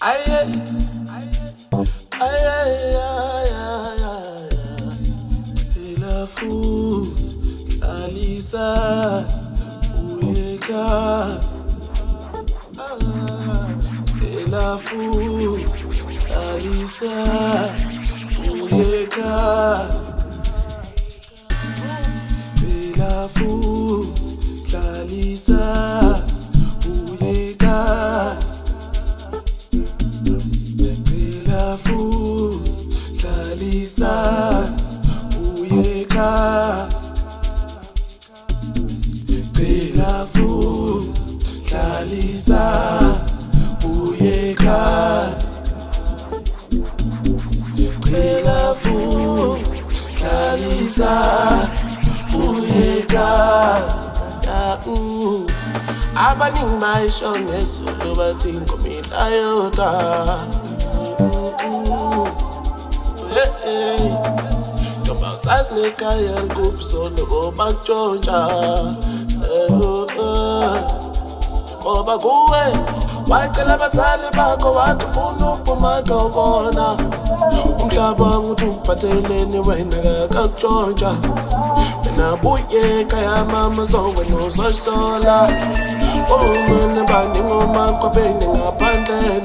Ila food, Alisa, Ueka. Ila food, Alisa, Ueka. Ila food, Alisa, Ueka. Fu Salisa Uyeka Bela fu Salisa Uyeka Bela fu Salisa Uyeka Abaning maisha ngesulu bathi inkomila yodwa Ntomba usasinika yanguphi solo bakutshontsha Ngoba kuwe wacela abazali bakho wathi ufuna uphuma kawubona Umhlaba uthi uphatheleni wena kakutshontsha Mina buyeka yamama wena uzosola Umene bani ngomakhwapheni ngaphandle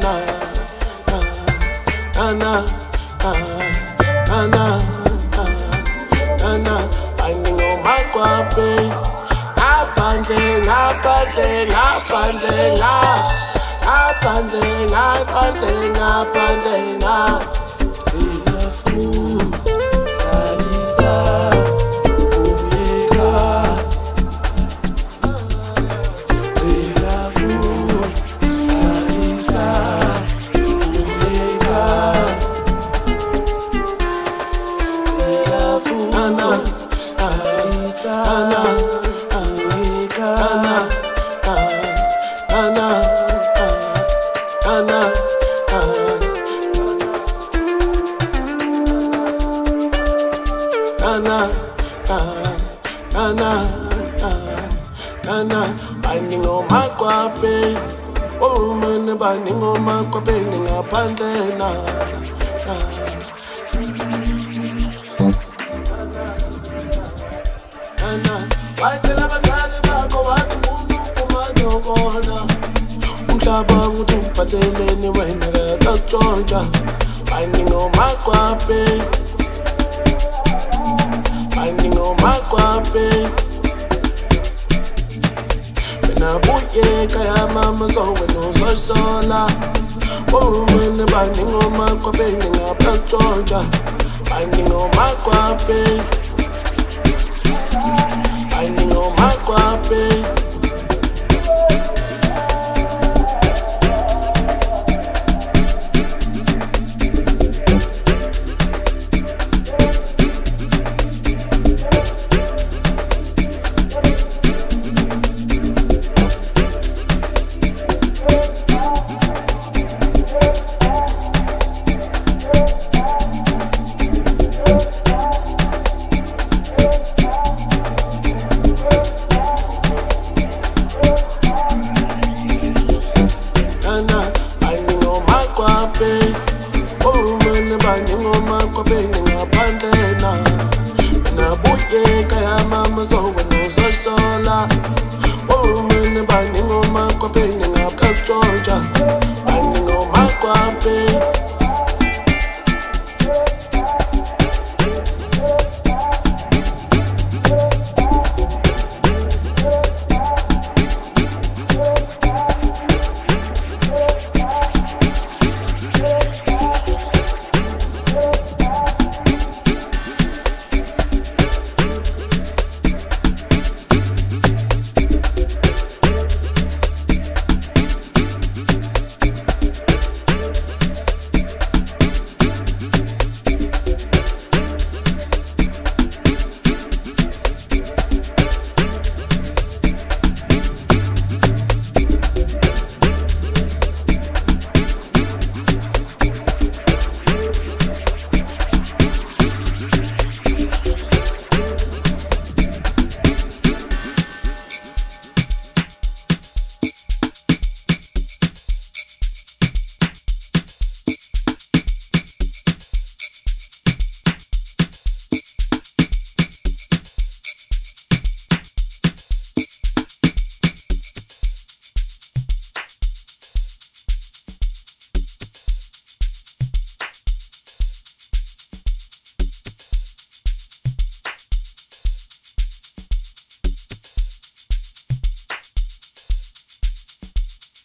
Binding on my guape, oh man, binding on my guape, ngaphandle Wacela abazali bakho wathi ufuna uphuma kawubona Umhlaba uthi uphatheleni wena kakutshontsha Binding on my guape, binding on my guape Mina buyeka yamama wena uzosola Umene binding on my guape ngaphandle Binding on my guape Binding on my guape Oh man, binding on my guape ngaphandle Mina buyeka yamama wena uzosola Oh man, binding on my guape ngaphandle Binding on my guape